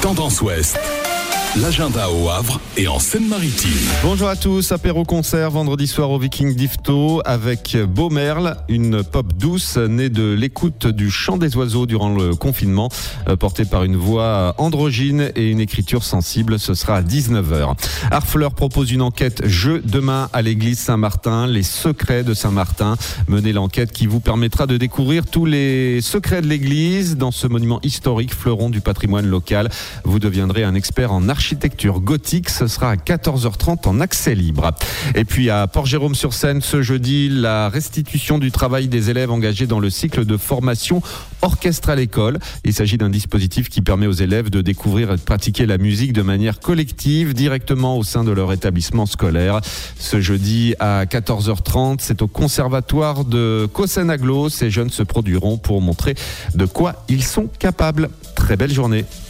Tendance Ouest. L'agenda au Havre et en Seine-Maritime. Bonjour à tous, apéro-concert vendredi soir au Viking d'Yvetot avec Beau Merle, une pop douce née de l'écoute du chant des oiseaux durant le confinement, portée par une voix androgyne et une écriture sensible. Ce sera à 19h. Harfleur propose une enquête jeu demain à l'église Saint-Martin, les secrets de Saint-Martin. Menez l'enquête qui vous permettra de découvrir tous les secrets de l'église dans ce monument historique, fleuron du patrimoine local. Vous deviendrez un expert en architecture gothique. Ce sera à 14h30 en accès libre. Et puis à Port-Jérôme-sur-Seine, ce jeudi, la restitution du travail des élèves engagés dans le cycle de formation orchestre à l'école. Il s'agit d'un dispositif qui permet aux élèves de découvrir et de pratiquer la musique de manière collective directement au sein de leur établissement scolaire. Ce jeudi à 14h30, c'est au conservatoire de Cossen-Aglo. Ces jeunes se produiront pour montrer de quoi ils sont capables. Très belle journée.